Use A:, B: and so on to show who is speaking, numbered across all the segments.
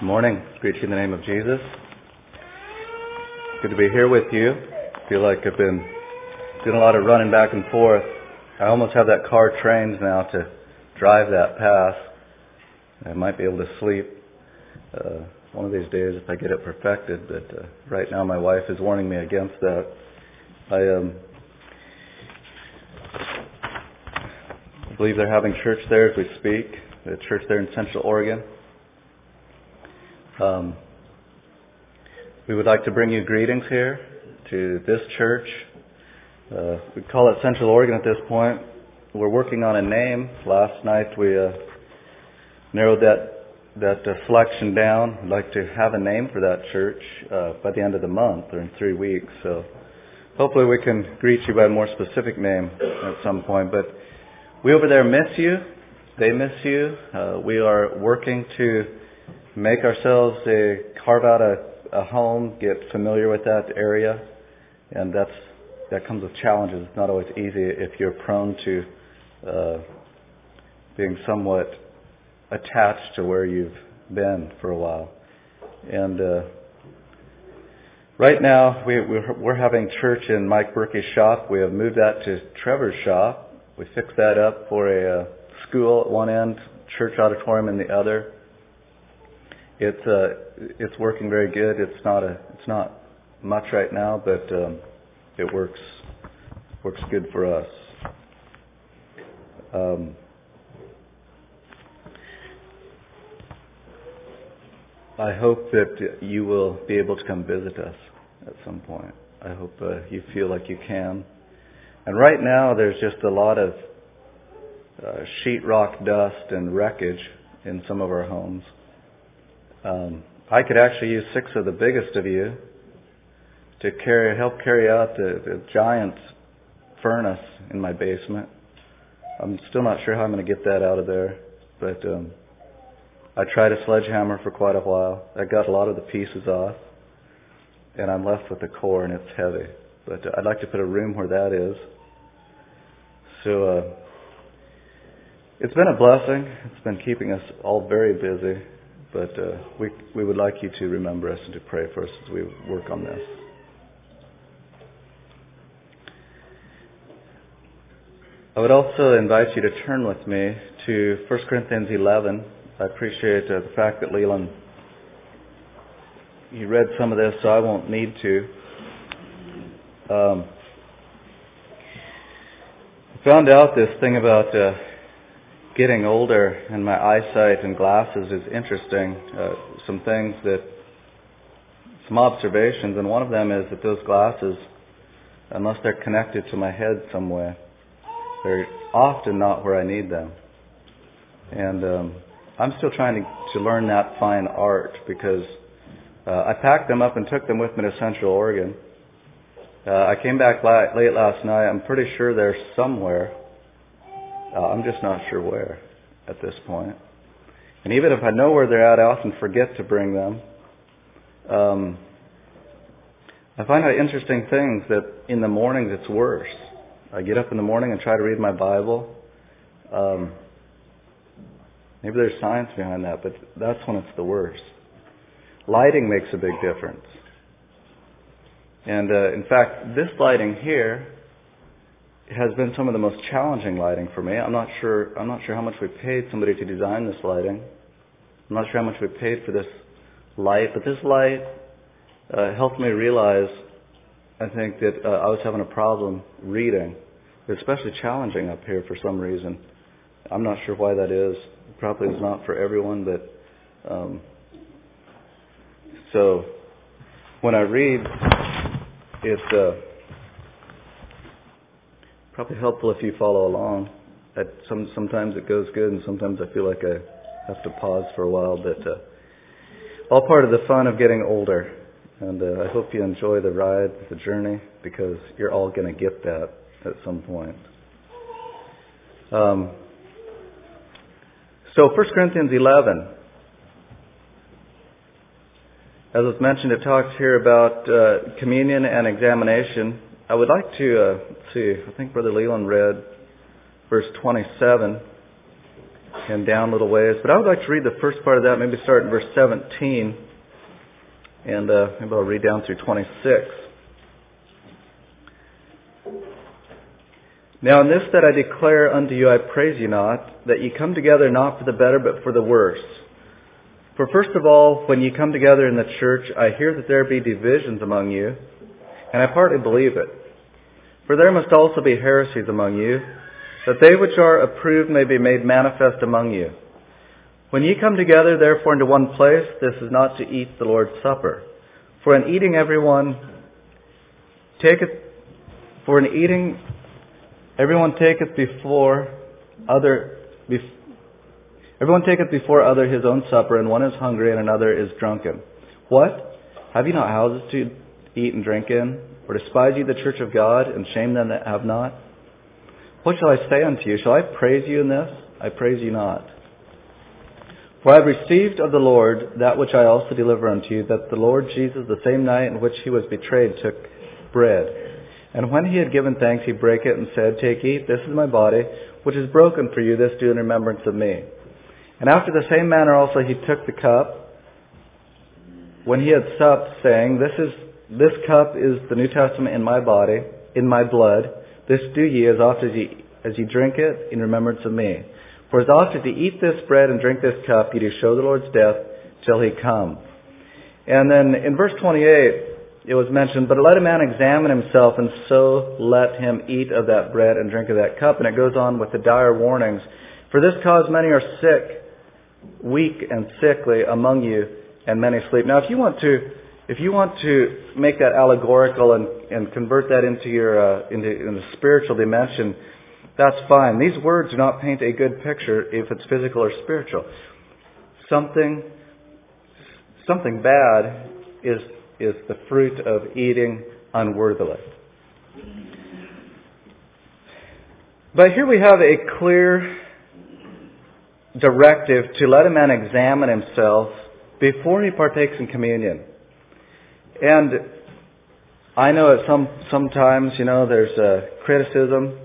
A: Morning. Greet you in the name of Jesus. Good to be here with you. I feel like I've been doing a lot of running back and forth. I almost have that car trained now to drive that path. I might be able to sleep one of these days if I get it perfected, but right now my wife is warning me against that. I believe they're having church there as we speak, the church there in Central Oregon. We would like to bring you greetings here to this church. We call it Central Oregon at this point. We're working on a name. Last night we narrowed that selection down. We'd like to have a name for that church by the end of the month or in 3 weeks. So hopefully we can greet you by a more specific name at some point. But we over there miss you. They miss you. We are working to make ourselves carve out a home, get familiar with that area, and that comes with challenges. It's not always easy if you're prone to being somewhat attached to where you've been for a while. And right now we're having church in Mike Berkey's shop. We have moved that to Trevor's shop. We fixed that up for a school at one end, church auditorium in the other. It's working very good. It's not much right now, but it works good for us. I hope that you will be able to come visit us at some point. I hope you feel like you can. And right now there's just a lot of sheetrock dust and wreckage in some of our homes. I could actually use 6 of the biggest of you to help carry out the giant furnace in my basement. I'm still not sure how I'm going to get that out of there, but I tried a sledgehammer for quite a while. I got a lot of the pieces off, and I'm left with the core, and it's heavy. But I'd like to put a room where that is. So it's been a blessing. It's been keeping us all very busy. But we would like you to remember us and to pray for us as we work on this. I would also invite you to turn with me to 1 Corinthians 11. I appreciate the fact that Leland, you read some of this, so I won't need to. I found out this thing about getting older and my eyesight and glasses is interesting. Some observations, and one of them is that those glasses, unless they're connected to my head somewhere, they're often not where I need them. And I'm still trying to learn that fine art because I packed them up and took them with me to Central Oregon. I came back late last night. I'm pretty sure they're somewhere. I'm just not sure where at this point. And even if I know where they're at, I often forget to bring them. I find out interesting things that in the mornings it's worse. I get up in the morning and try to read my Bible. Maybe there's science behind that, but that's when it's the worst. Lighting makes a big difference. And in fact, this lighting here has been some of the most challenging lighting for me. I'm not sure how much we paid somebody to design this lighting. I'm not sure how much we paid for this light, but this light helped me realize, I think, that I was having a problem reading. It's especially challenging up here for some reason. I'm not sure why that is. It probably is not for everyone, but so when I read, it's probably helpful if you follow along. Sometimes it goes good, and sometimes I feel like I have to pause for a while. But all part of the fun of getting older. And I hope you enjoy the ride, the journey, because you're all going to get that at some point. So 1 Corinthians 11. As was mentioned, it talks here about communion and examination. I would like to, I think Brother Leland read verse 27. and down a little ways. But I would like to read the first part of that, maybe start in verse 17, and maybe I'll read down through 26. Now in this that I declare unto you, I praise you not, that ye come together not for the better, but for the worse. For first of all, when ye come together in the church, I hear that there be divisions among you, and I partly believe it. For there must also be heresies among you, that they which are approved may be made manifest among you. When ye come together therefore into one place, this is not to eat the Lord's Supper. For in eating everyone taketh before other his own supper, and one is hungry and another is drunken. What? Have ye not houses to eat and drink in? Or despise ye the church of God, and shame them that have not? What shall I say unto you? Shall I praise you in this? I praise you not. For I have received of the Lord that which I also deliver unto you, that the Lord Jesus, the same night in which he was betrayed, took bread. And when he had given thanks, he brake it and said, Take, eat, this is my body, which is broken for you, this do in remembrance of me. And after the same manner also he took the cup, when he had supped, saying, This cup is the New Testament in my body, in my blood. This do ye as oft as ye drink it in remembrance of me. For as oft as ye eat this bread and drink this cup, ye do show the Lord's death till he come. And then in verse 28, it was mentioned, But let a man examine himself, and so let him eat of that bread and drink of that cup. And it goes on with the dire warnings. For this cause many are sick, weak and sickly among you, and many sleep. Now if you want to make that allegorical and convert that into the spiritual dimension, that's fine. These words do not paint a good picture if it's physical or spiritual. Something bad is the fruit of eating unworthily. But here we have a clear directive to let a man examine himself before he partakes in communion. And I know that sometimes, there's criticism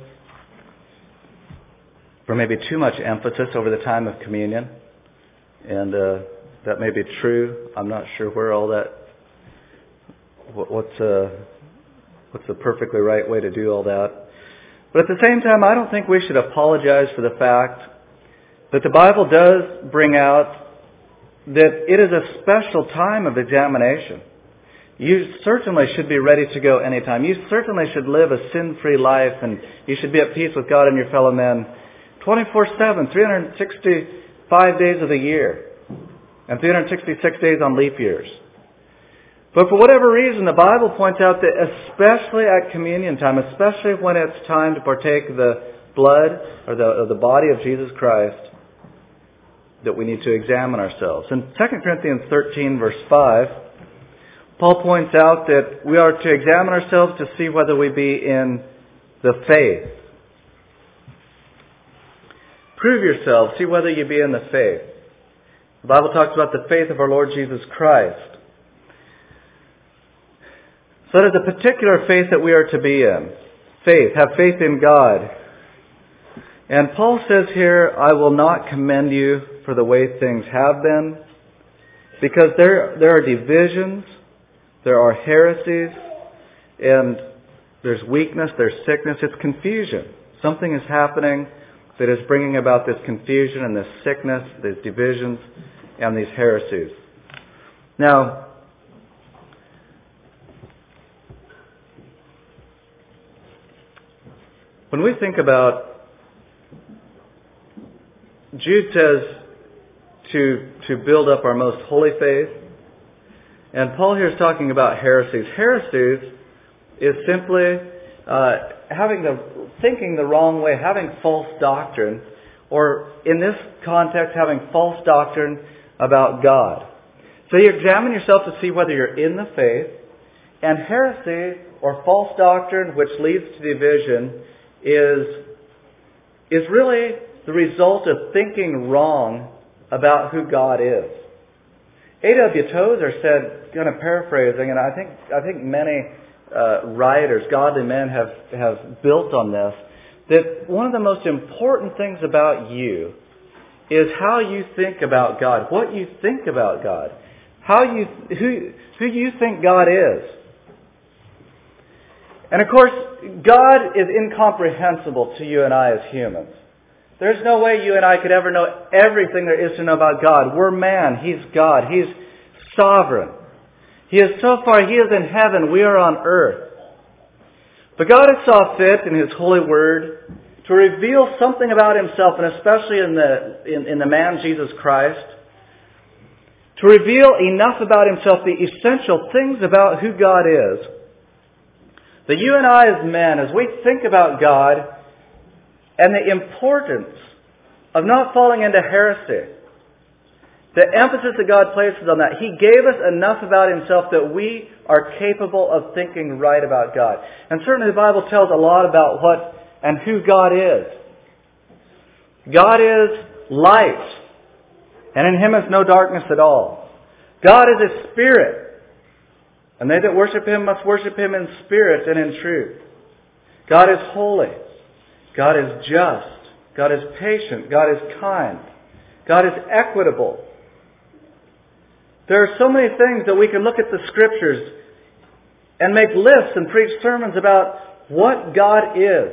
A: for maybe too much emphasis over the time of communion. And that may be true. I'm not sure where all that, what's the perfectly right way to do all that. But at the same time, I don't think we should apologize for the fact that the Bible does bring out that it is a special time of examination. You certainly should be ready to go anytime. You certainly should live a sin-free life, and you should be at peace with God and your fellow men 24/7, 365 days of the year, and 366 days on leap years. But for whatever reason, the Bible points out that especially at communion time, especially when it's time to partake of the blood or the body of Jesus Christ, that we need to examine ourselves. In 2 Corinthians 13, verse 5, Paul points out that we are to examine ourselves to see whether we be in the faith. Prove yourselves, see whether you be in the faith. The Bible talks about the faith of our Lord Jesus Christ. So it is a particular faith that we are to be in. Faith, have faith in God. And Paul says here, I will not commend you for the way things have been, because there are divisions, there are heresies, and there's weakness, there's sickness, it's confusion. Something is happening that is bringing about this confusion and this sickness, these divisions, and these heresies. Now, when we think about, Jude says to build up our most holy faith, and Paul here is talking about heresies. Heresies is simply thinking the wrong way, having false doctrine, or in this context, having false doctrine about God. So you examine yourself to see whether you're in the faith, and heresy or false doctrine which leads to division is really the result of thinking wrong about who God is. A.W. Tozer said, kind of paraphrasing, and I think many writers, godly men, have built on this, that one of the most important things about you is how you think about God, what you think about God, who you think God is. And of course, God is incomprehensible to you and I as humans. There's no way you and I could ever know everything there is to know about God. We're man. He's God. He's sovereign. He is so far. He is in heaven. We are on earth. But God has saw fit in His holy word to reveal something about Himself, and especially in the man Jesus Christ, to reveal enough about Himself, the essential things about who God is, that you and I as men, as we think about God and the importance of not falling into heresy, the emphasis that God places on that, He gave us enough about Himself that we are capable of thinking right about God. And certainly the Bible tells a lot about what and who God is. God is light, and in Him is no darkness at all. God is a spirit, and they that worship Him must worship Him in spirit and in truth. God is holy. God is just. God is patient. God is kind. God is equitable. There are so many things that we can look at the Scriptures and make lists and preach sermons about what God is.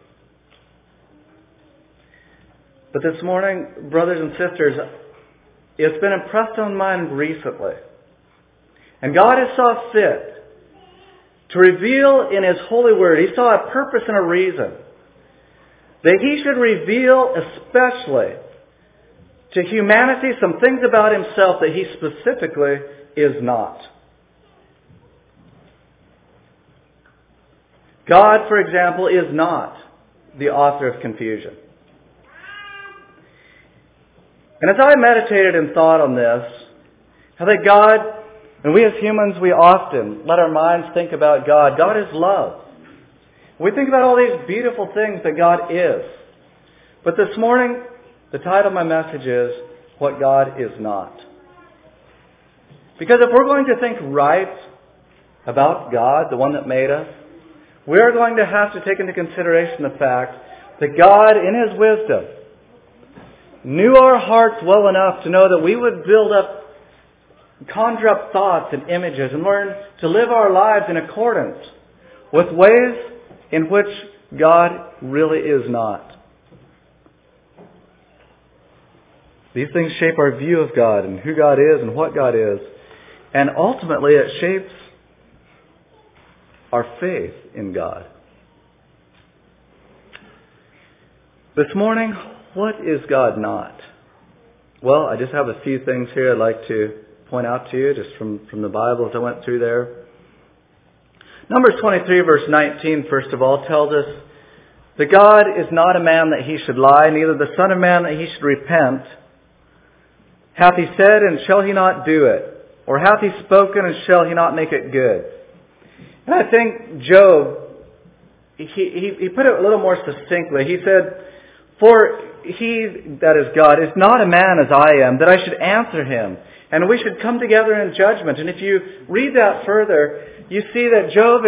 A: But this morning, brothers and sisters, it's been impressed on my mind recently. And God has saw fit to reveal in His holy word, He saw a purpose and a reason, that He should reveal especially to humanity some things about Himself that He specifically is not. God, for example, is not the author of confusion. And as I meditated and thought on this, how that God, and we as humans, we often let our minds think about God. God is love. We think about all these beautiful things that God is. But this morning, the title of my message is, What God is Not. Because if we're going to think right about God, the one that made us, we are going to have to take into consideration the fact that God, in His wisdom, knew our hearts well enough to know that we would conjure up thoughts and images and learn to live our lives in accordance with ways in which God really is not. These things shape our view of God and who God is and what God is. And ultimately it shapes our faith in God. This morning, what is God not? Well, I just have a few things here I'd like to point out to you just from the Bible as I went through there. Numbers 23 verse 19, first of all, tells us that God is not a man that He should lie, neither the Son of Man that He should repent. Hath He said, and shall He not do it? Or hath He spoken, and shall He not make it good? And I think Job, he put it a little more succinctly. He said, For He, that is God, is not a man as I am, that I should answer Him. And we should come together in judgment. And if you read that further, you see that Job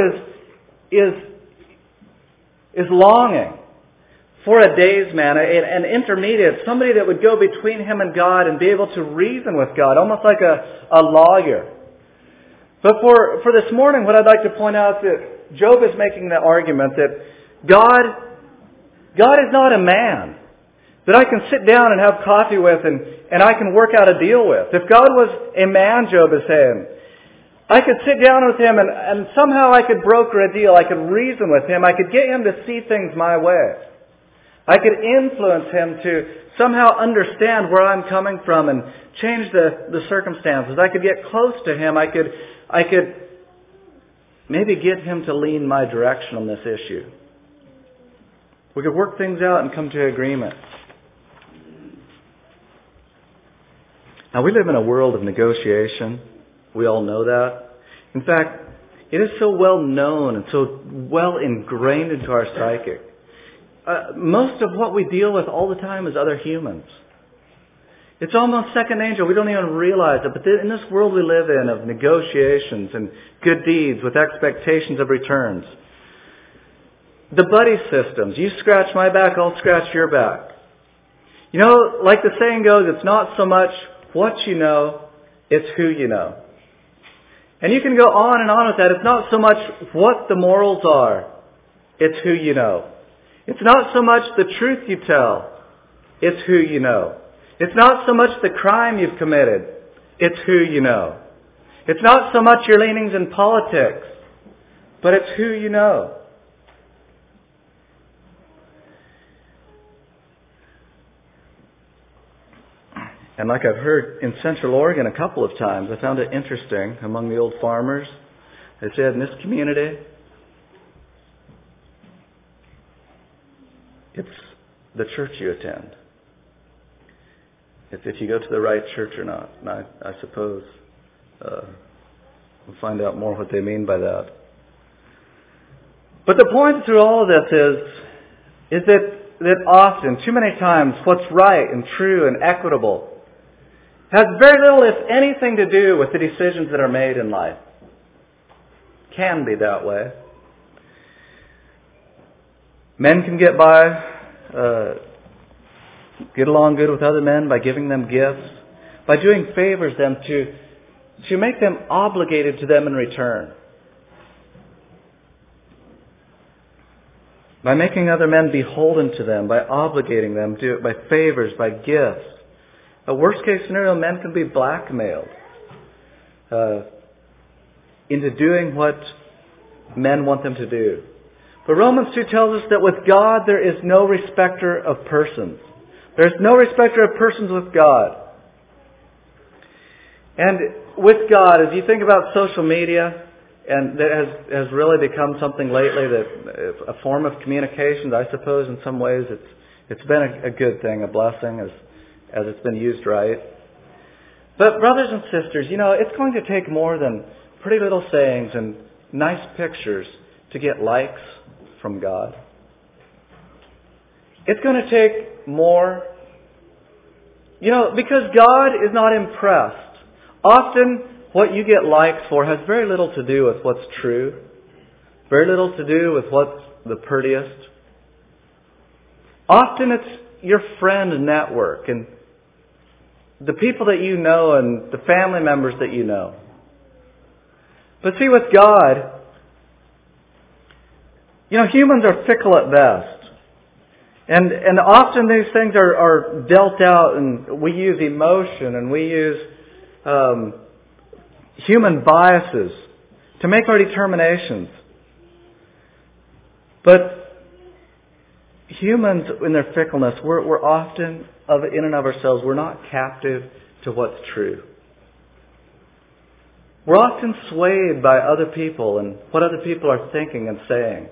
A: is longing for a daysman, an intermediate, somebody that would go between him and God and be able to reason with God, almost like a lawyer. But for this morning, what I'd like to point out is that Job is making the argument that God is not a man that I can sit down and have coffee with and I can work out a deal with. If God was a man, Job is saying, I could sit down with Him and somehow I could broker a deal. I could reason with Him. I could get Him to see things my way. I could influence Him to somehow understand where I'm coming from and change the circumstances. I could get close to Him. I could maybe get Him to lean my direction on this issue. We could work things out and come to agreement. Now, we live in a world of negotiation. We all know that. In fact, it is so well known and so well ingrained into our psychic. Most of what we deal with all the time is other humans. It's almost second nature. We don't even realize it. But in this world we live in of negotiations and good deeds with expectations of returns. The buddy systems. You scratch my back, I'll scratch your back. You know, like the saying goes, it's not so much what you know, it's who you know. And you can go on and on with that. It's not so much what the morals are, it's who you know. It's not so much the truth you tell, it's who you know. It's not so much the crime you've committed, it's who you know. It's not so much your leanings in politics, but it's who you know. And like I've heard in Central Oregon a couple of times, I found it interesting among the old farmers. They said in this community, it's the church you attend. It's if you go to the right church or not. And I suppose we'll find out more what they mean by that. But the point through all of this is that often, too many times, what's right and true and equitable has very little, if anything, to do with the decisions that are made in life. Can be that way. Men can get by, get along good with other men by giving them gifts, by doing favors them to make them obligated to them in return. By making other men beholden to them, by obligating them to by favors, by gifts. A worst case scenario, men can be blackmailed into doing what men want them to do. But Romans 2 tells us that with God there is no respecter of persons. There is no respecter of persons with God. And with God, as you think about social media, and that has really become something lately, that a form of communication, I suppose in some ways it's been a good thing, a blessing, as it's been used right. But brothers and sisters, you know, it's going to take more than pretty little sayings and nice pictures to get likes from God. It's going to take more, you know, because God is not impressed. Often what you get likes for has very little to do with what's true, very little to do with what's the prettiest. Often it's your friend network and the people that you know and the family members that you know. But see, with God, you know, humans are fickle at best. And often these things are dealt out, and we use emotion and we use human biases to make our determinations. But humans, in their fickleness, we're often, in and of ourselves, we're not captive to what's true. We're often swayed by other people and what other people are thinking and saying.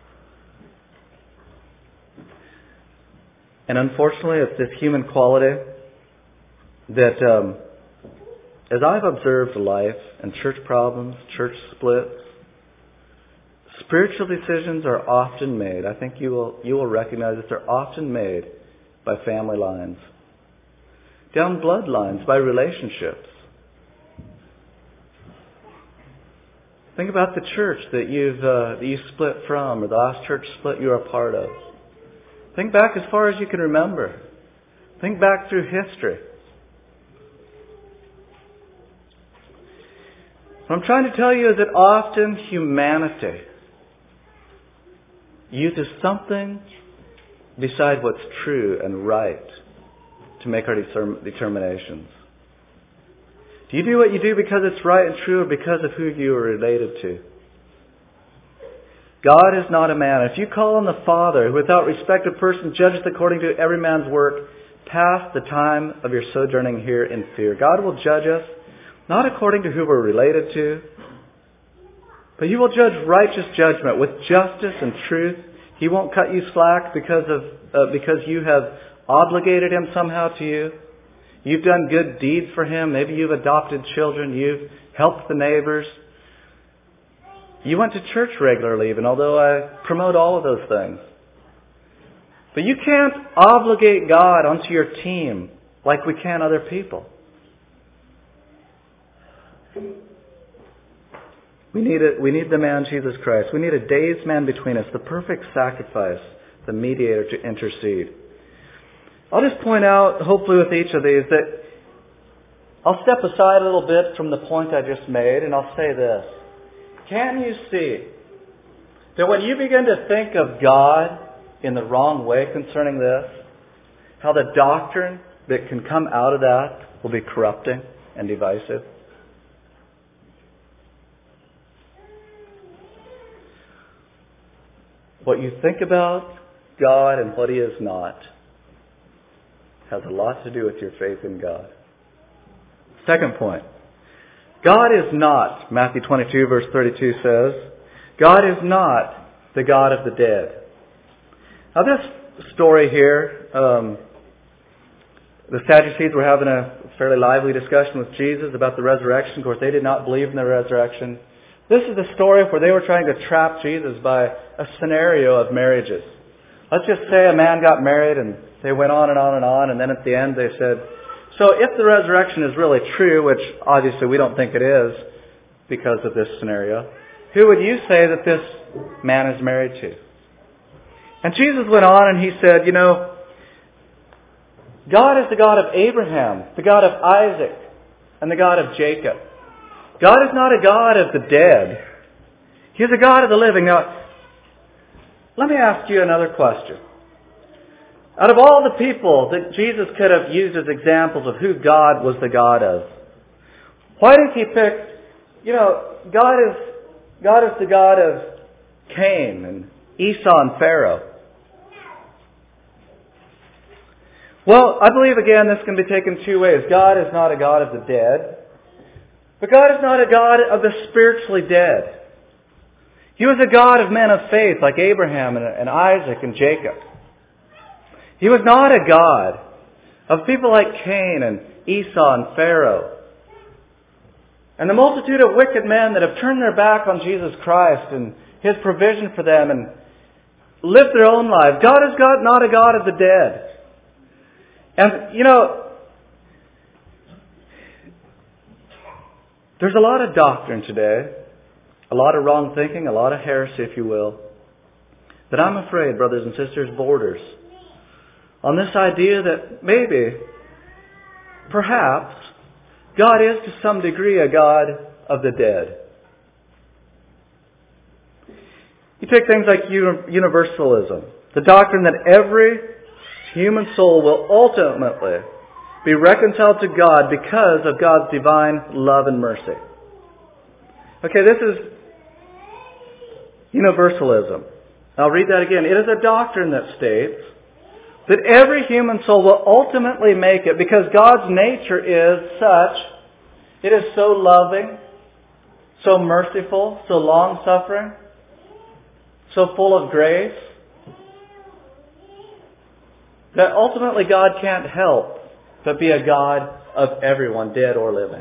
A: And unfortunately, it's this human quality that, as I've observed life and church problems, church splits, spiritual decisions are often made. I think you will recognize that they're often made by family lines, down bloodlines, by relationships. Think about the church that you split from, or the last church split you were a part of. Think back as far as you can remember. Think back through history. What I'm trying to tell you is that often humanity uses something beside what's true and right to make our determinations. Do you do what you do because it's right and true, or because of who you are related to? God is not a man. If you call on the Father, who without respect of person judges according to every man's work, past the time of your sojourning here in fear. God will judge us not according to who we're related to, but He will judge righteous judgment with justice and truth. He won't cut you slack because you have obligated Him somehow to you. You've done good deeds for Him. Maybe you've adopted children. You've helped the neighbors. You went to church regularly, even although I promote all of those things. But you can't obligate God onto your team like we can other people. We need the man Jesus Christ. We need a day's man between us, the perfect sacrifice, the mediator to intercede. I'll just point out, hopefully with each of these, that I'll step aside a little bit from the point I just made, and I'll say this. Can you see that when you begin to think of God in the wrong way concerning this, how the doctrine that can come out of that will be corrupting and divisive? What you think about God and what He is not has a lot to do with your faith in God. Second point. God is not, Matthew 22 verse 32 says, God is not the God of the dead. Now this story here, the Sadducees were having a fairly lively discussion with Jesus about the resurrection. Of course, they did not believe in the resurrection. This is the story where they were trying to trap Jesus by a scenario of marriages. Let's just say a man got married and they went on and on and on, and then at the end they said, so if the resurrection is really true, which obviously we don't think it is because of this scenario, who would you say that this man is married to? And Jesus went on and He said, God is the God of Abraham, the God of Isaac, and the God of Jacob. God is not a God of the dead. He is a God of the living. Now, let me ask you another question. Out of all the people that Jesus could have used as examples of who God was the God of, why did He pick, God is the God of Cain and Esau and Pharaoh? Well, I believe again this can be taken two ways. God is not a God of the dead, but God is not a God of the spiritually dead. He was a God of men of faith like Abraham and Isaac and Jacob. He was not a God of people like Cain and Esau and Pharaoh. And the multitude of wicked men that have turned their back on Jesus Christ and His provision for them and lived their own lives. God is not a God of the dead. And, there's a lot of doctrine today, a lot of wrong thinking, a lot of heresy, if you will, that I'm afraid, brothers and sisters, borders on this idea that maybe, perhaps, God is to some degree a God of the dead. You take things like universalism, the doctrine that every human soul will ultimately be reconciled to God because of God's divine love and mercy. Okay, this is universalism. I'll read that again. It is a doctrine that states that every human soul will ultimately make it because God's nature is such, it is so loving, so merciful, so long-suffering, so full of grace, that ultimately God can't help but be a God of everyone, dead or living.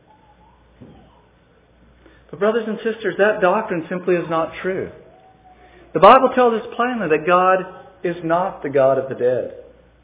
A: But brothers and sisters, that doctrine simply is not true. The Bible tells us plainly that God is not the God of the dead.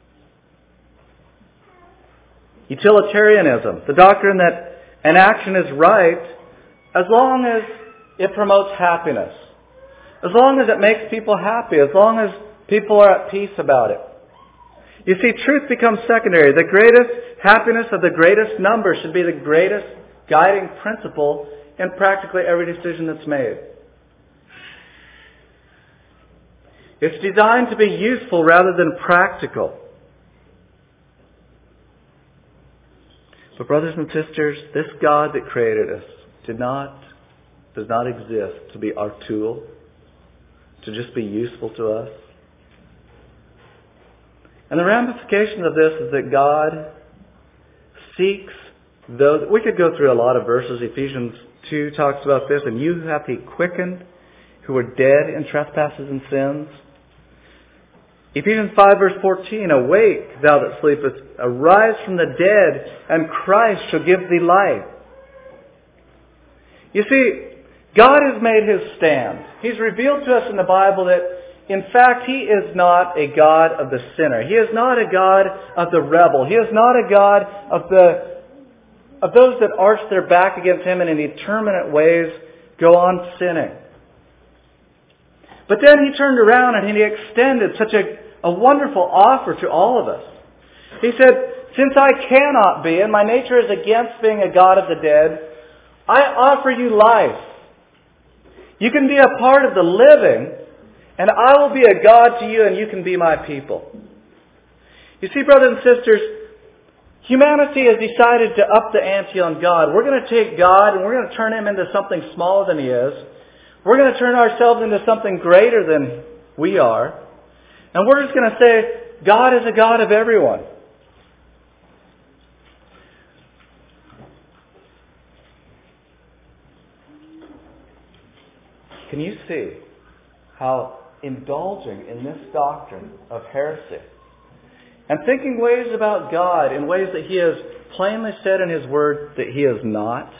A: Utilitarianism, the doctrine that an action is right as long as it promotes happiness, as long as it makes people happy, as long as people are at peace about it. You see, truth becomes secondary. The greatest happiness of the greatest number should be the greatest guiding principle in practically every decision that's made. It's designed to be useful rather than practical. But brothers and sisters, this God that created us does not exist to be our tool, to just be useful to us. And the ramification of this is that God seeks those. We could go through a lot of verses. Ephesians 2 talks about this. And you hath He quickened who were dead in trespasses and sins. Ephesians 5 verse 14, awake, thou that sleepest, arise from the dead, and Christ shall give thee life. You see, God has made His stand. He's revealed to us in the Bible that, in fact, He is not a God of the sinner. He is not a God of the rebel. He is not a God of those that arch their back against Him and in determinate ways go on sinning. But then He turned around and He extended such a wonderful offer to all of us. He said, since I cannot be, and my nature is against being a God of the dead, I offer you life. You can be a part of the living, and I will be a God to you, and you can be my people. You see, brothers and sisters, humanity has decided to up the ante on God. We're going to take God and we're going to turn Him into something smaller than He is. We're going to turn ourselves into something greater than we are. And we're just going to say, God is a God of everyone. Can you see how indulging in this doctrine of heresy and thinking ways about God in ways that He has plainly said in His Word that He is not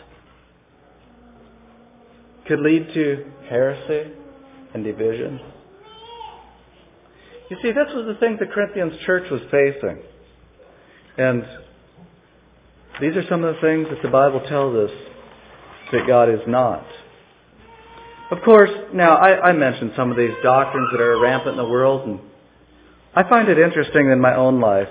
A: could lead to heresy and division? You see, this was the thing the Corinthians church was facing. And these are some of the things that the Bible tells us that God is not. Of course, now I mentioned some of these doctrines that are rampant in the world, and I find it interesting in my own life.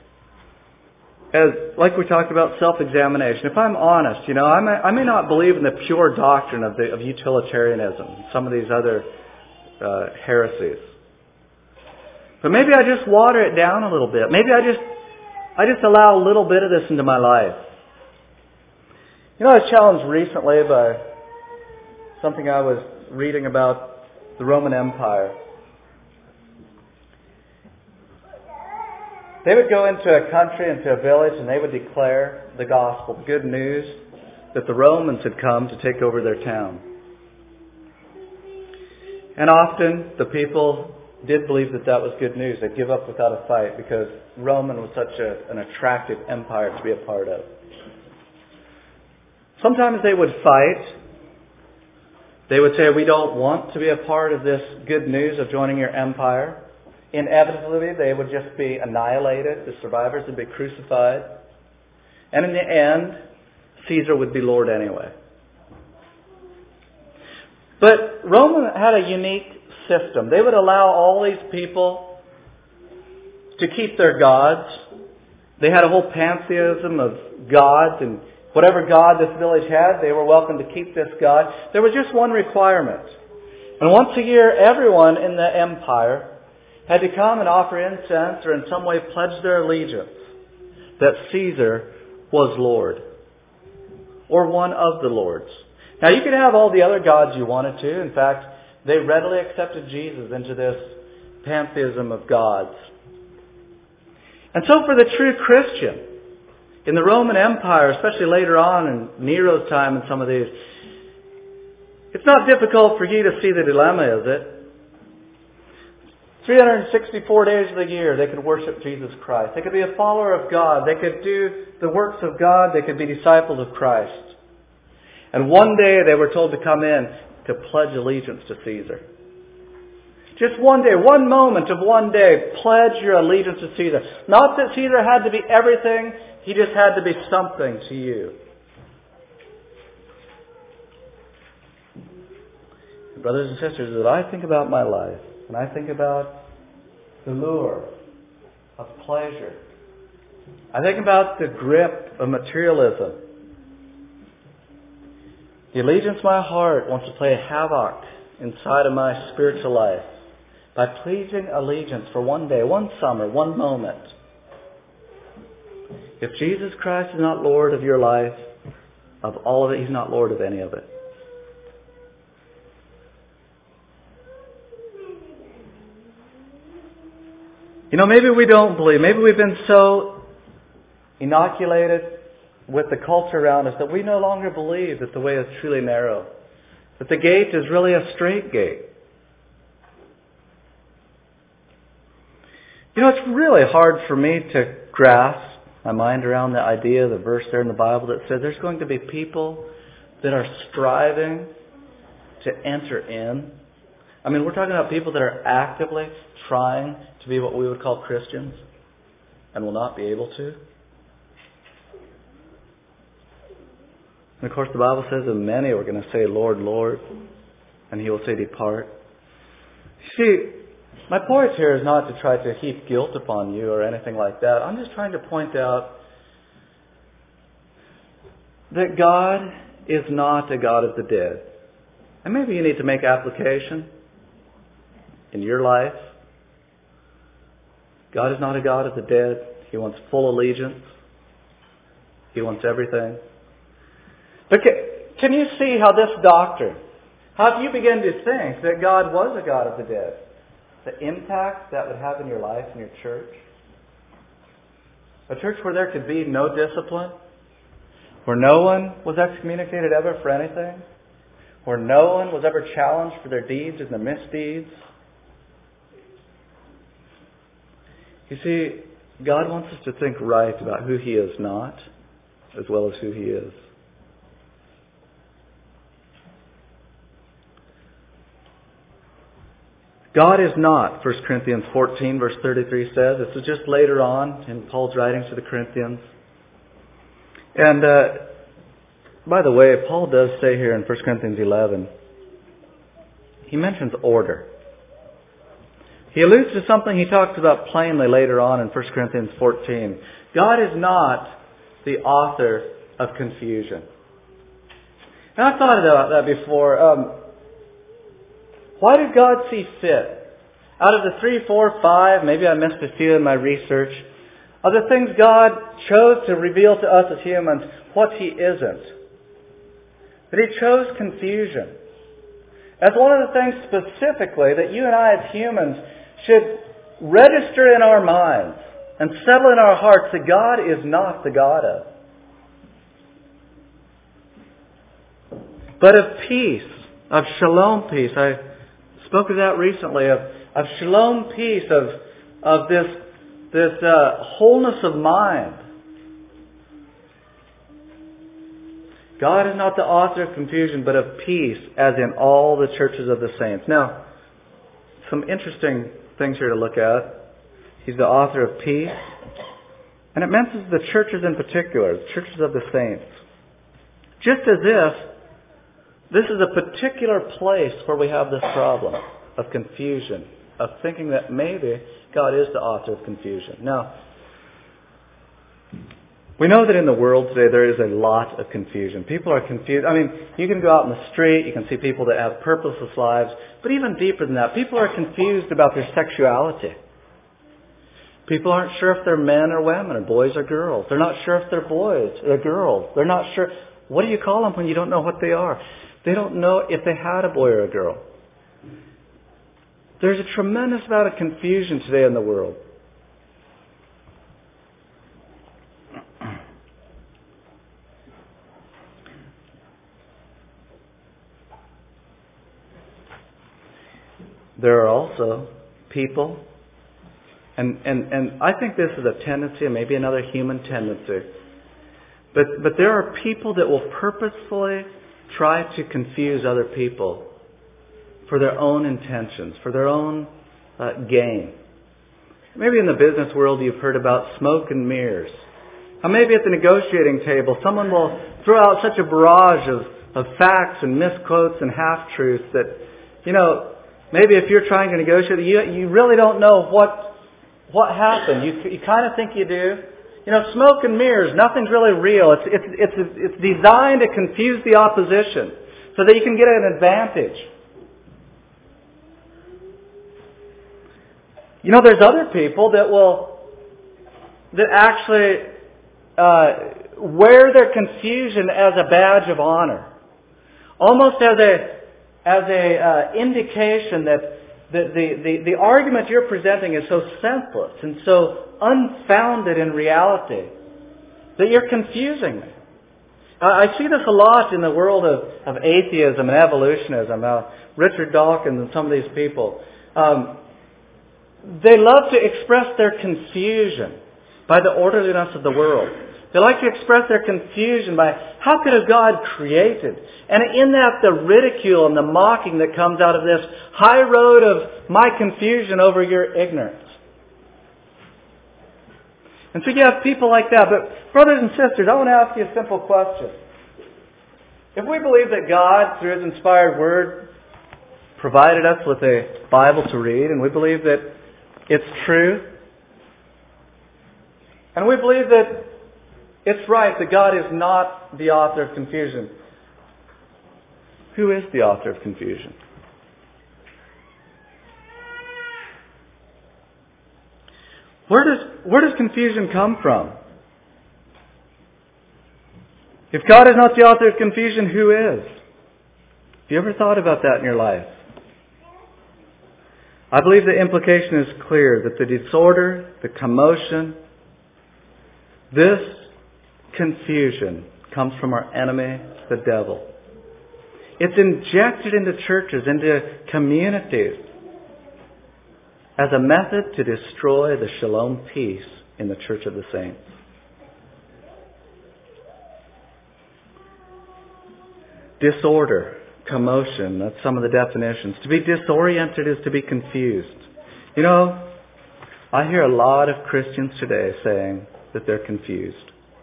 A: Like we talked about self-examination. If I'm honest, I may not believe in the pure doctrine of utilitarianism, some of these other heresies. But maybe I just water it down a little bit. Maybe I just allow a little bit of this into my life. I was challenged recently by something I was reading about the Roman Empire. They would go into a country, into a village, and they would declare the gospel, the good news, that the Romans had come to take over their town. And often the people did believe that that was good news. They'd give up without a fight because Roman was such an attractive empire to be a part of. Sometimes they would fight. They would say, we don't want to be a part of this good news of joining your empire. Inevitably, they would just be annihilated. The survivors would be crucified. And in the end, Caesar would be Lord anyway. But Rome had a unique system. They would allow all these people to keep their gods. They had a whole pantheism of gods, and whatever god this village had, they were welcome to keep this god. There was just one requirement. And once a year, everyone in the empire had to come and offer incense or in some way pledge their allegiance that Caesar was Lord, or one of the lords. Now, you could have all the other gods you wanted to. In fact, they readily accepted Jesus into this pantheism of gods. And so for the true Christian, in the Roman Empire, especially later on in Nero's time and some of these, it's not difficult for you to see the dilemma, is it? 364 days of the year they could worship Jesus Christ. They could be a follower of God. They could do the works of God. They could be disciples of Christ. And one day they were told to come in to pledge allegiance to Caesar. Just one day, one moment of one day, pledge your allegiance to Caesar. Not that Caesar had to be everything, he just had to be something to you. Brothers and sisters, as I think about my life, when I think about the lure of pleasure, I think about the grip of materialism. The allegiance of my heart wants to play havoc inside of my spiritual life by pleasing allegiance for one day, one summer, one moment. If Jesus Christ is not Lord of your life, of all of it, He's not Lord of any of it. Maybe we don't believe. Maybe we've been so inoculated with the culture around us that we no longer believe that the way is truly narrow. That the gate is really a straight gate. It's really hard for me to grasp my mind around the idea, the verse there in the Bible that says there's going to be people that are striving to enter in. We're talking about people that are actively trying to be what we would call Christians and will not be able to. And of course the Bible says that many are going to say, Lord, Lord, and He will say, depart. See, My point here is not to try to heap guilt upon you or anything like that. I'm just trying to point out that God is not a God of the dead. And maybe you need to make application in your life. God is not a God of the dead. He wants full allegiance. He wants everything. But can you see how this doctrine, how if you begin to think that God was a God of the dead, the impact that would have in your life and your church? A church where there could be no discipline, where no one was excommunicated ever for anything, where no one was ever challenged for their deeds and their misdeeds. You see, God wants us to think right about who He is not, as well as who He is. God is not, 1 Corinthians 14 verse 33 says. This is just later on in Paul's writings to the Corinthians. And by the way, Paul does say here in 1 Corinthians 11, he mentions order. He alludes to something he talks about plainly later on in 1 Corinthians 14. God is not the author of confusion. And I've thought about that before. Why did God see fit? Out of the 3, 4, 5, maybe I missed a few in my research, of the things God chose to reveal to us as humans, what He isn't. That He chose confusion as one of the things specifically that you and I as humans should register in our minds and settle in our hearts that God is not the God of. But of peace, of shalom peace. I spoke of that recently, of shalom peace, of this wholeness of mind. God is not the author of confusion, but of peace, as in all the churches of the saints. Now, some interesting things here to look at. He's the author of peace. And it mentions the churches in particular, the churches of the saints. Just as if this is a particular place where we have this problem of confusion, of thinking that maybe God is the author of confusion. Now, we know that in the world today there is a lot of confusion. People are confused. I mean, you can go out in the street, you can see people that have purposeless lives, but even deeper than that, people are confused about their sexuality. People aren't sure if they're men or women, or boys or girls. They're not sure if they're boys or girls. They're not sure. What do you call them when you don't know what they are? They don't know if they had a boy or a girl. There's a tremendous amount of confusion today in the world. There are also people, and I think this is a tendency, and maybe another human tendency, but there are people that will purposefully try to confuse other people for their own intentions, for their own gain. Maybe in the business world you've heard about smoke and mirrors. Or maybe at the negotiating table someone will throw out such a barrage of facts and misquotes and half-truths that, maybe if you're trying to negotiate, you really don't know what happened. You kind of think you do. Smoke and mirrors, nothing's really real. It's designed to confuse the opposition so that you can get an advantage. There's other people that actually wear their confusion as a badge of honor, almost as a indication that the argument you're presenting is so senseless and so unfounded in reality that you're confusing me. I see this a lot in the world of atheism and evolutionism. Richard Dawkins and some of these people, they love to express their confusion by the orderliness of the world. They like to express their confusion by, how could a God created? And in that, the ridicule and the mocking that comes out of this high road of my confusion over your ignorance. And so you have people like that. But brothers and sisters, I want to ask you a simple question. If we believe that God, through His inspired Word, provided us with a Bible to read, and we believe that it's true. And we believe that it's right that God is not the author of confusion. Who is the author of confusion? Where does confusion come from? If God is not the author of confusion, who is? Have you ever thought about that in your life? I believe the implication is clear that the disorder, the commotion, this confusion comes from our enemy, the devil. It's injected into churches, into communities, as a method to destroy the shalom peace in the church of the saints. Disorder, commotion, that's some of the definitions. To be disoriented is to be confused. You know, I hear a lot of Christians today saying that they're confused.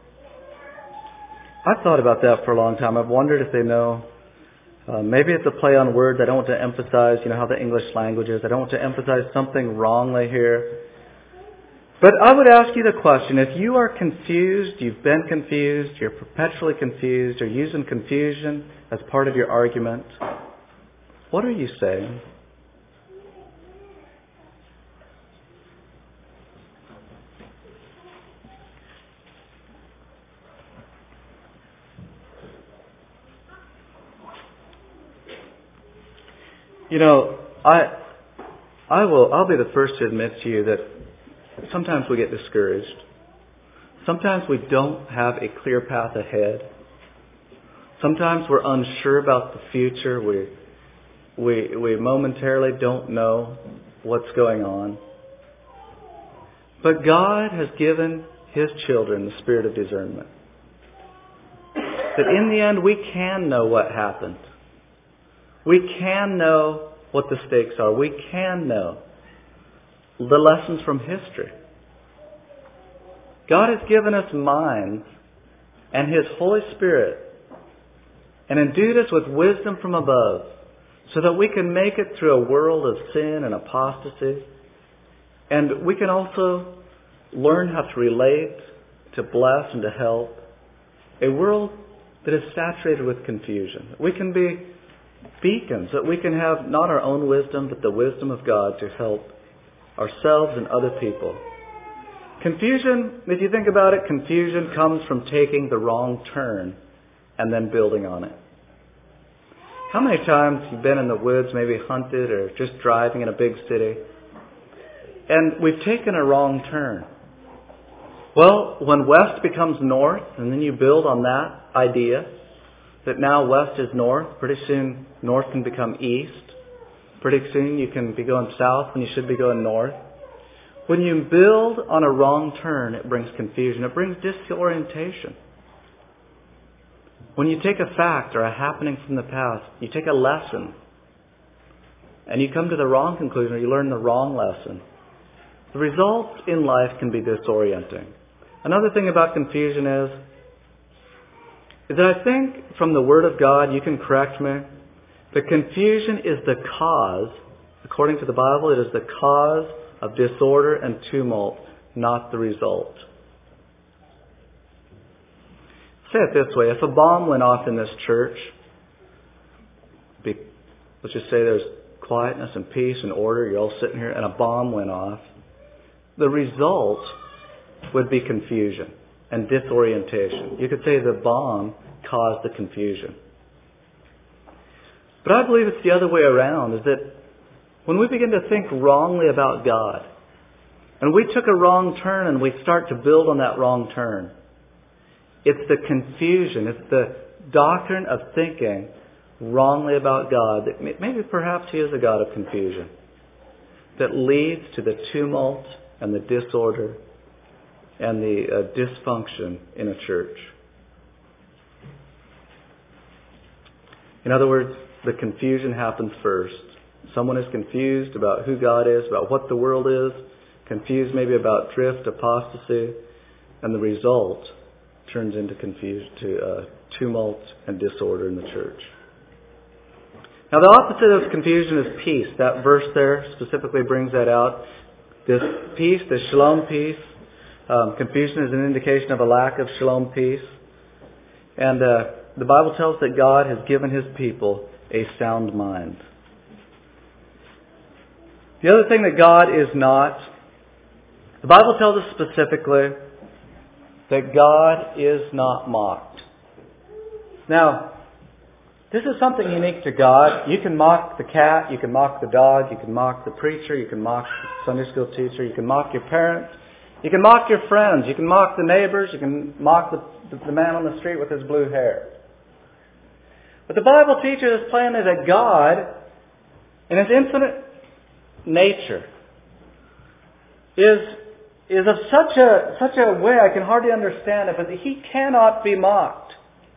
A: I've thought about that for a long time. I've wondered if they know. Maybe it's a play on words. I don't want to emphasize, how the English language is. I don't want to emphasize something wrongly here. But I would ask you the question, if you are confused, you've been confused, you're perpetually confused, you're using confusion as part of your argument, what are you saying? I'll be the first to admit to you that sometimes we get discouraged. Sometimes we don't have a clear path ahead. Sometimes we're unsure about the future. We momentarily don't know what's going on. But God has given His children the spirit of discernment. That in the end we can know what happened. We can know what the stakes are. We can know the lessons from history. God has given us minds and His Holy Spirit and endued us with wisdom from above so that we can make it through a world of sin and apostasy. And we can also learn how to relate, to bless, and to help a world that is saturated with confusion. We can be beacons, that we can have not our own wisdom, but the wisdom of God to help ourselves and other people. Confusion, if you think about it, confusion comes from taking the wrong turn and then building on it. How many times you've been in the woods, maybe hunted or just driving in a big city, and we've taken a wrong turn? Well, when west becomes north, and then you build on that idea, that now west is north, pretty soon north can become east. Pretty soon you can be going south when you should be going north. When you build on a wrong turn, it brings confusion. It brings disorientation. When you take a fact or a happening from the past, you take a lesson, and you come to the wrong conclusion or you learn the wrong lesson, the results in life can be disorienting. Another thing about confusion is that I think from the Word of God, you can correct me, the confusion is the cause, according to the Bible, it is the cause of disorder and tumult, not the result. Say it this way, if a bomb went off in this church, let's just say there's quietness and peace and order, you're all sitting here, and a bomb went off, the result would be confusion and disorientation. You could say the bomb caused the confusion. But I believe it's the other way around, is that when we begin to think wrongly about God, and we took a wrong turn and we start to build on that wrong turn, it's the confusion, it's the doctrine of thinking wrongly about God, that maybe perhaps He is a God of confusion, that leads to the tumult and the disorder and the dysfunction in a church. In other words, the confusion happens first. Someone is confused about who God is, about what the world is, confused maybe about drift, apostasy, and the result turns into confusion, to tumult and disorder in the church. Now the opposite of confusion is peace. That verse there specifically brings that out. This peace, this shalom peace. Confusion is an indication of a lack of shalom peace. And the Bible tells that God has given His people a sound mind. The other thing that God is not, the Bible tells us specifically that God is not mocked. Now, this is something unique to God. You can mock the cat, you can mock the dog, you can mock the preacher, you can mock the Sunday school teacher, you can mock your parents, you can mock your friends, you can mock the neighbors, you can mock the man on the street with his blue hair. But the Bible teaches us plainly that God, in His infinite nature, is of such a way I can hardly understand it, but He cannot be mocked.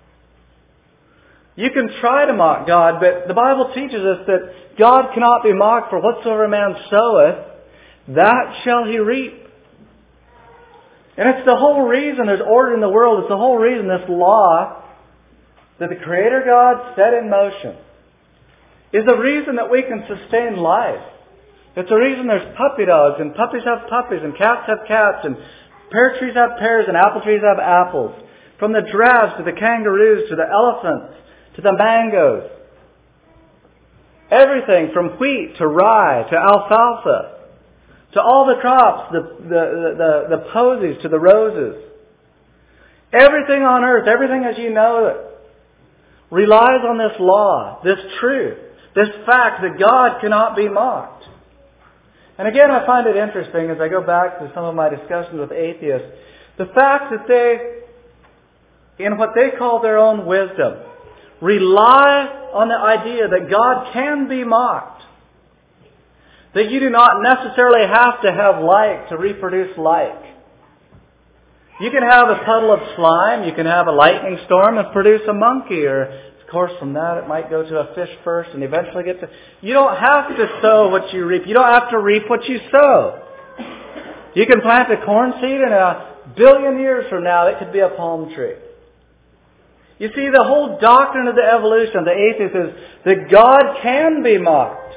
A: You can try to mock God, but the Bible teaches us that God cannot be mocked, for whatsoever a man soweth, that shall he reap. And it's the whole reason there's order in the world. It's the whole reason this law that the Creator God set in motion is the reason that we can sustain life. It's the reason there's puppy dogs, and puppies have puppies, and cats have cats, and pear trees have pears, and apple trees have apples. From the giraffes to the kangaroos to the elephants to the mangoes. Everything from wheat to rye to alfalfa to all the crops, the posies to the roses. Everything on earth, everything as you know it, relies on this law, this truth, this fact that God cannot be mocked. And again, I find it interesting as I go back to some of my discussions with atheists, the fact that they, in what they call their own wisdom, rely on the idea that God can be mocked. That you do not necessarily have to have like to reproduce like. You can have a puddle of slime, you can have a lightning storm and produce a monkey, or of course from that it might go to a fish first and eventually get to... You don't have to sow what you reap. You don't have to reap what you sow. You can plant a corn seed and 1 billion years from now it could be a palm tree. You see, the whole doctrine of the evolution of the atheist is that God can be mocked.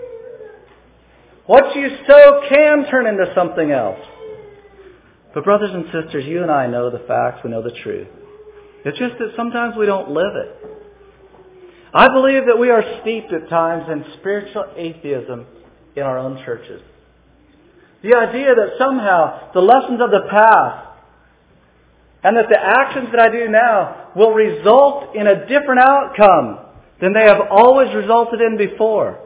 A: What you sow can turn into something else. But brothers and sisters, you and I know the facts, we know the truth. It's just that sometimes we don't live it. I believe that we are steeped at times in spiritual atheism in our own churches. The idea that somehow the lessons of the past and that the actions that I do now will result in a different outcome than they have always resulted in before.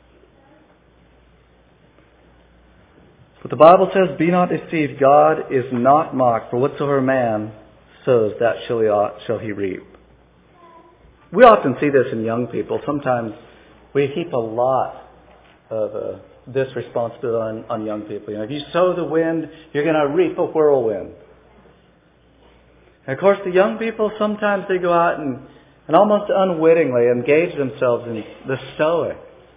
A: But the Bible says, "Be not deceived, God is not mocked, for whatsoever man sows, that shall he reap." We often see this in young people. Sometimes we heap a lot of this responsibility on young people. If you sow the wind, you're going to reap a whirlwind. And of course, the young people, sometimes they go out and almost unwittingly engage themselves in the sowing.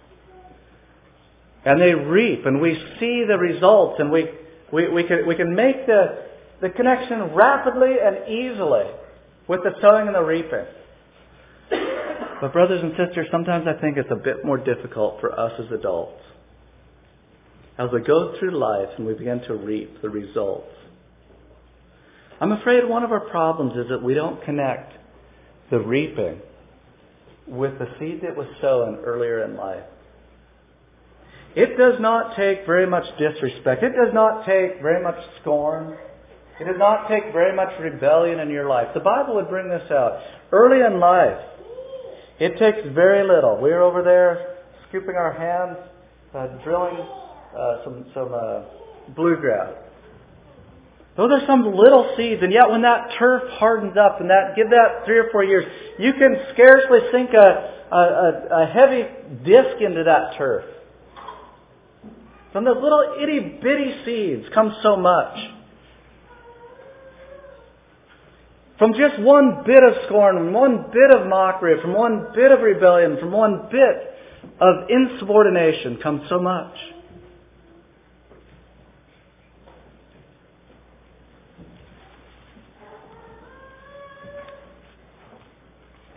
A: And they reap, and we see the results, and we can make the connection rapidly and easily with the sowing and the reaping. But brothers and sisters, sometimes I think it's a bit more difficult for us as adults. As we go through life and we begin to reap the results. I'm afraid one of our problems is that we don't connect the reaping with the seed that was sown earlier in life. It does not take very much disrespect. It does not take very much scorn. It does not take very much rebellion in your life. The Bible would bring this out. Early in life, it takes very little. We're over there scooping our hands, drilling some bluegrass. Those are some little seeds, and yet when that turf hardens up and give that 3 or 4 years, you can scarcely sink a heavy disc into that turf. From those little itty-bitty seeds comes so much. From just one bit of scorn, from one bit of mockery, from one bit of rebellion, from one bit of insubordination comes so much.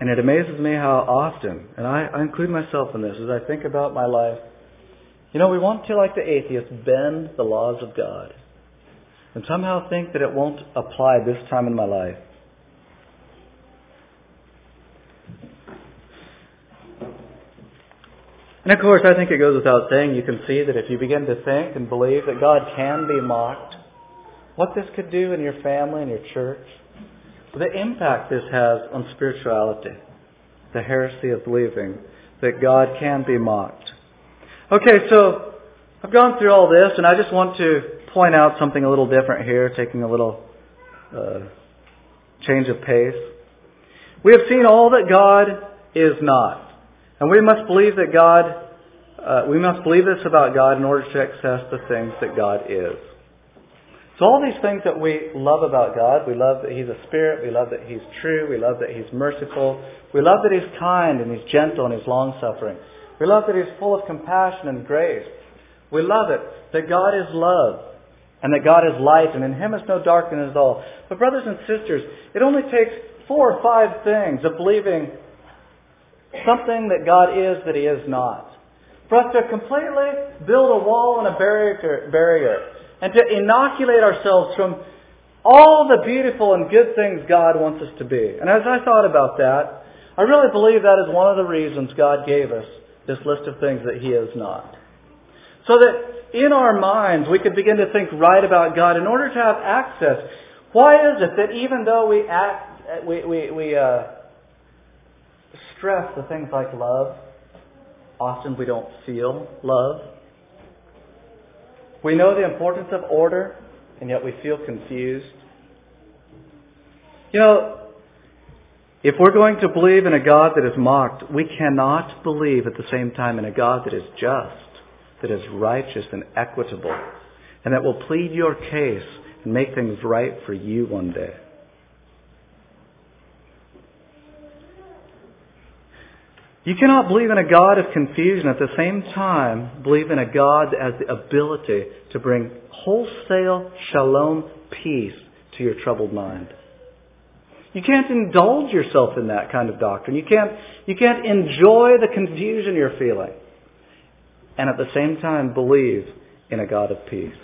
A: And it amazes me how often, and I include myself in this, as I think about my life, we want to, like the atheist, bend the laws of God and somehow think that it won't apply this time in my life. And of course, I think it goes without saying, you can see that if you begin to think and believe that God can be mocked, what this could do in your family and your church, the impact this has on spirituality, the heresy of believing that God can be mocked. Okay, so I've gone through all this, and I just want to point out something a little different here, taking a little change of pace. We have seen all that God is not. And we must believe that we must believe this about God in order to access the things that God is. So all these things that we love about God, we love that He's a Spirit, we love that He's true, we love that He's merciful, we love that He's kind and He's gentle and He's long-suffering. We love that He's full of compassion and grace. We love it that God is love and that God is light and in Him is no darkness at all. But brothers and sisters, it only takes 4 or 5 things of believing something that God is that He is not, for us to completely build a wall and a barrier and to inoculate ourselves from all the beautiful and good things God wants us to be. And as I thought about that, I really believe that is one of the reasons God gave us this list of things that He is not. So that in our minds we could begin to think right about God in order to have access. Why is it that even though we stress the things like love, often we don't feel love? We know the importance of order, and yet we feel confused. If we're going to believe in a God that is mocked, we cannot believe at the same time in a God that is just, that is righteous and equitable, and that will plead your case and make things right for you one day. You cannot believe in a God of confusion at the same time believe in a God that has the ability to bring wholesale shalom peace to your troubled mind. You can't indulge yourself in that kind of doctrine. You can't enjoy the confusion you're feeling and at the same time believe in a God of peace.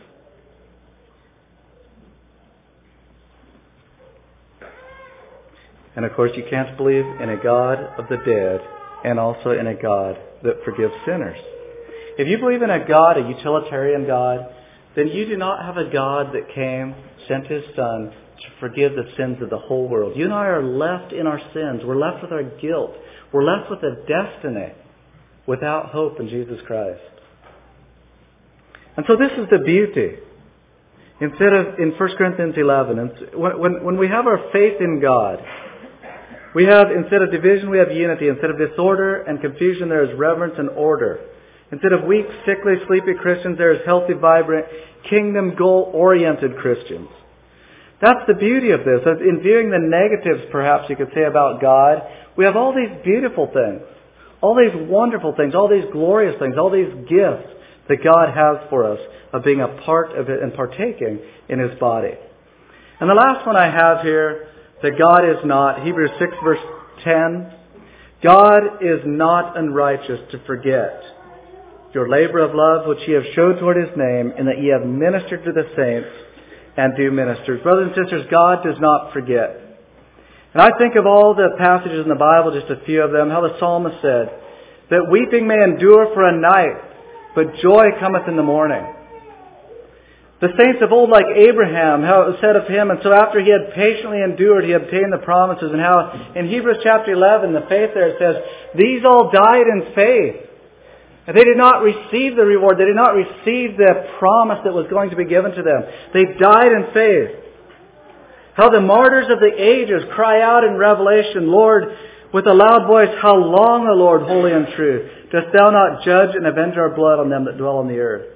A: And of course you can't believe in a God of the dead and also in a God that forgives sinners. If you believe in a God, a utilitarian God, then you do not have a God that came, sent His Son to forgive the sins of the whole world. You and I are left in our sins. We're left with our guilt. We're left with a destiny without hope in Jesus Christ. And so this is the beauty. In 1 Corinthians 11, when we have our faith in God, we have, instead of division, we have unity. Instead of disorder and confusion, there is reverence and order. Instead of weak, sickly, sleepy Christians, there is healthy, vibrant, kingdom goal-oriented Christians. That's the beauty of this. In viewing the negatives, perhaps you could say, about God, we have all these beautiful things, all these wonderful things, all these glorious things, all these gifts that God has for us of being a part of it and partaking in His body. And the last one I have here, that God is not, Hebrews 6 verse 10, God is not unrighteous to forget your labor of love which ye have showed toward His name, and that ye have ministered to the saints and do minister. Brothers and sisters, God does not forget. And I think of all the passages in the Bible, just a few of them, how the psalmist said that weeping may endure for a night, but joy cometh in the morning. The saints of old, like Abraham, how it was said of him, and so after he had patiently endured, he obtained the promises. And how in Hebrews chapter 11, the faith there, it says, these all died in faith. And they did not receive the reward. They did not receive the promise that was going to be given to them. They died in faith. How the martyrs of the ages cry out in Revelation, Lord, with a loud voice, how long, O Lord, holy and true, dost Thou not judge and avenge our blood on them that dwell on the earth?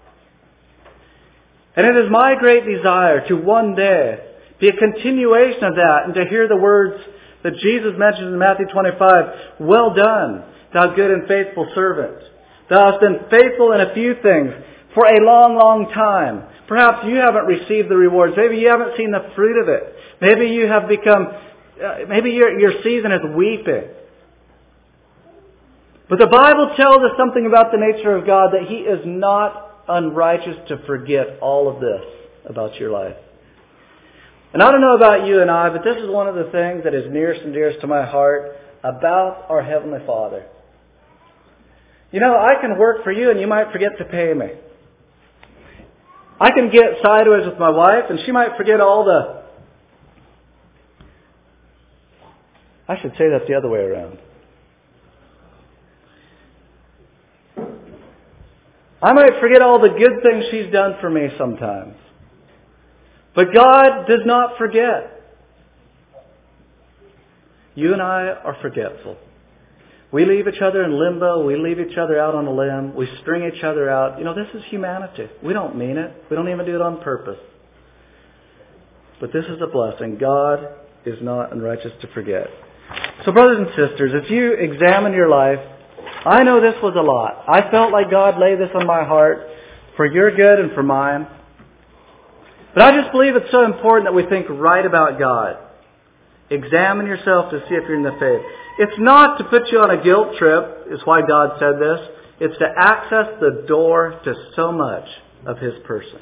A: And it is my great desire to one day be a continuation of that and to hear the words that Jesus mentions in Matthew 25, well done, thou good and faithful servant. Thou hast been faithful in a few things for a long, long time. Perhaps you haven't received the rewards. Maybe you haven't seen the fruit of it. Maybe you have become maybe your season is weeping. But the Bible tells us something about the nature of God, that He is not unrighteous to forget all of this about your life. And I don't know about you and I, but this is one of the things that is nearest and dearest to my heart about our Heavenly Father. You know, I can work for you and you might forget to pay me. I can get sideways with my wife and she might forget all the... I should say that the other way around. I might forget all the good things she's done for me sometimes. But God does not forget. You and I are forgetful. We leave each other in limbo. We leave each other out on a limb. We string each other out. You know, this is humanity. We don't mean it. We don't even do it on purpose. But this is a blessing. God is not unrighteous to forget. So brothers and sisters, if you examine your life, I know this was a lot. I felt like God laid this on my heart for your good and for mine. But I just believe it's so important that we think right about God. Examine yourself to see if you're in the faith. It's not to put you on a guilt trip, is why God said this. It's to access the door to so much of His person.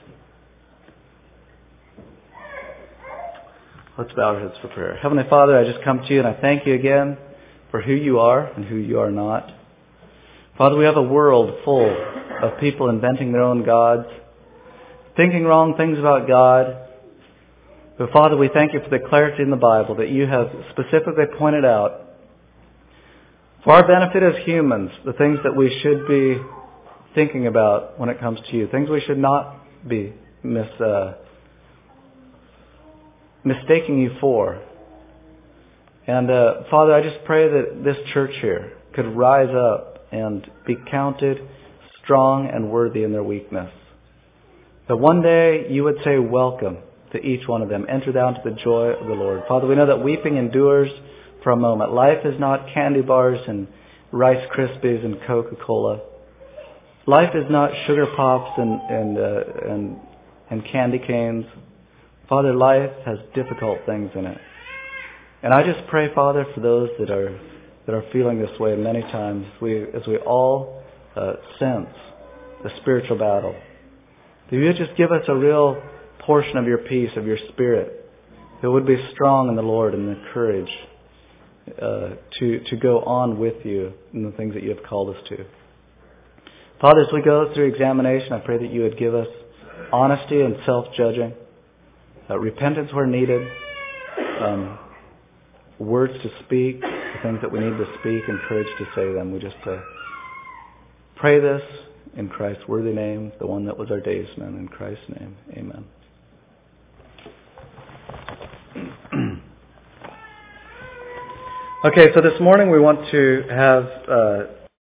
A: Let's bow our heads for prayer. Heavenly Father, I just come to you and I thank you again for who you are and who you are not. Father, we have a world full of people inventing their own gods, thinking wrong things about God. But Father, we thank you for the clarity in the Bible that you have specifically pointed out for our benefit as humans, the things that we should be thinking about when it comes to you, things we should not be mistaking you for. And Father, I just pray that this church here could rise up and be counted strong and worthy in their weakness. That one day you would say welcome to each one of them. Enter thou into the joy of the Lord. Father, we know that weeping endures for a moment. Life is not candy bars and Rice Krispies and Coca-Cola. Life is not sugar pops and candy canes. Father, life has difficult things in it. And I just pray, Father, for those that are feeling this way many times, as we all sense the spiritual battle. That you just give us a real portion of your peace, of your Spirit, that would be strong in the Lord and the courage to go on with you in the things that you have called us to. Father, as we go through examination, I pray that you would give us honesty and self-judging, repentance where needed, words to speak, the things that we need to speak, and courage to say them. We just pray this in Christ's worthy name, the one that was our daysman. In Christ's name, amen. Okay, so this morning we want to have